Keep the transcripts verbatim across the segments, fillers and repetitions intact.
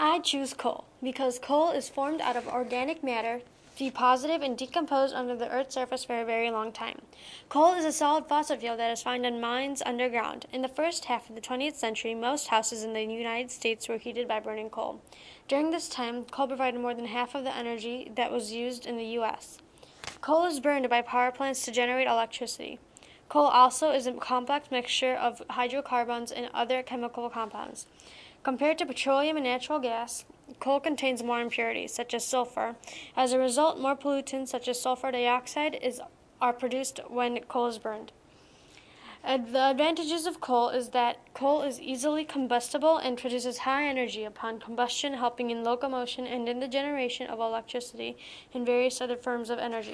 I choose coal because coal is formed out of organic matter, deposited and decomposed under the Earth's surface for a very long time. Coal is a solid fossil fuel that is found in mines underground. In the first half of the twentieth century, most houses in the United States were heated by burning coal. During this time, coal provided more than half of the energy that was used in the U S Coal is burned by power plants to generate electricity. Coal also is a complex mixture of hydrocarbons and other chemical compounds. Compared to petroleum and natural gas, coal contains more impurities, such as sulfur. As a result, more pollutants, such as sulfur dioxide, is, are produced when coal is burned. Uh, the advantages of coal is that coal is easily combustible and produces high energy upon combustion, helping in locomotion and in the generation of electricity and various other forms of energy.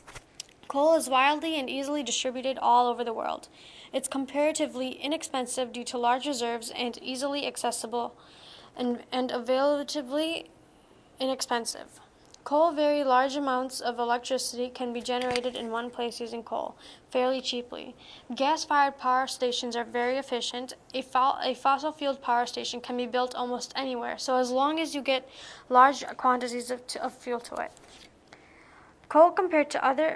Coal is widely and easily distributed all over the world. It's comparatively inexpensive due to large reserves and easily accessible and, and relatively inexpensive. Coal, very large amounts of electricity can be generated in one place using coal, fairly cheaply. Gas-fired power stations are very efficient. A, fo- a fossil-fueled power station can be built almost anywhere, so as long as you get large quantities of, t- of fuel to it. Coal, compared to other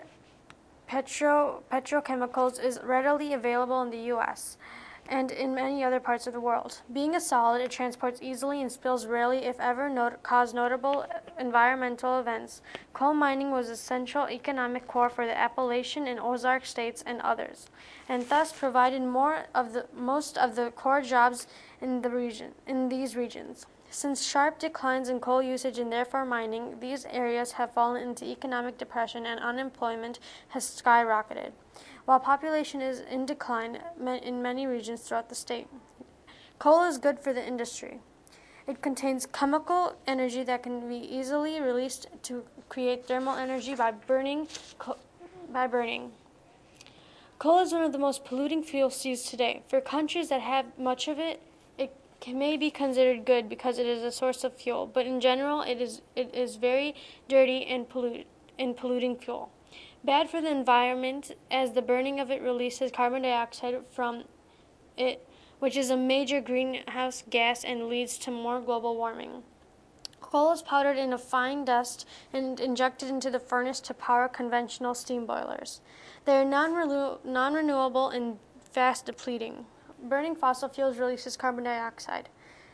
petro- petrochemicals, is readily available in the U S and in many other parts of the world. Being a solid, it transports easily and spills rarely, if ever, not- cause notable environmental events. Coal mining was a central economic core for the Appalachian and Ozark states and others, and thus provided more of the most of the core jobs in the region in these regions. Since sharp declines in coal usage and therefore mining, these areas have fallen into economic depression and unemployment has skyrocketed, while population is in decline in many regions throughout the state. Coal is good for the industry. It contains chemical energy that can be easily released to create thermal energy by burning. Co- by burning. Coal is one of the most polluting fuels used today. For countries that have much of it, it can, may be considered good because it is a source of fuel, but in general, it is it is very dirty and pollute and polluting fuel. Bad for the environment, as the burning of it releases carbon dioxide from it, which is a major greenhouse gas and leads to more global warming. Coal is powdered in a fine dust and injected into the furnace to power conventional steam boilers. They are non-renew- non-renewable and fast depleting. Burning fossil fuels releases carbon dioxide.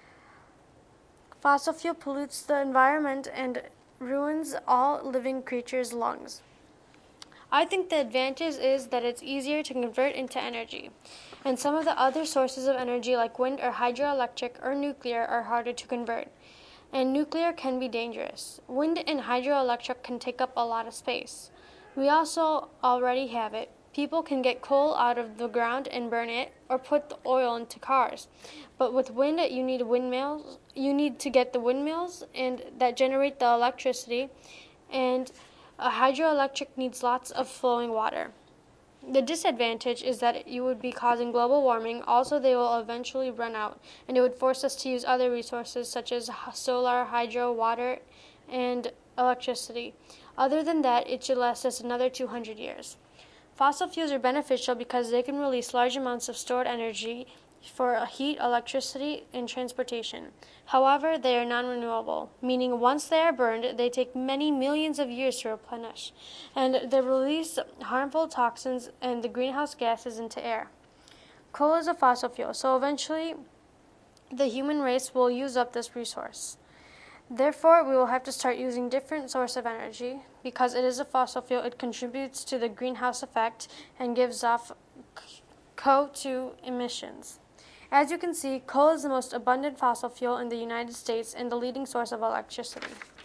Fossil fuel pollutes the environment and ruins all living creatures' lungs. I think the advantage is that it's easier to convert into energy, and some of the other sources of energy like wind or hydroelectric or nuclear are harder to convert, and nuclear can be dangerous. Wind and hydroelectric can take up a lot of space. We also already have it. People can get coal out of the ground and burn it, or put the oil into cars. But with wind, you need windmills. You need to get the windmills and that generate the electricity, and a hydroelectric needs lots of flowing water. The disadvantage is that you would be causing global warming. Also, they will eventually run out, and it would force us to use other resources such as solar, hydro, water, and electricity. Other than that, it should last us another two hundred years. Fossil fuels are beneficial because they can release large amounts of stored energy for heat, electricity, and transportation. However, they are non-renewable, meaning once they are burned, they take many millions of years to replenish, and they release harmful toxins and the greenhouse gases into air. Coal is a fossil fuel, so eventually the human race will use up this resource. Therefore, we will have to start using different source of energy. Because it is a fossil fuel, it contributes to the greenhouse effect and gives off C O two emissions. As you can see, coal is the most abundant fossil fuel in the United States and the leading source of electricity.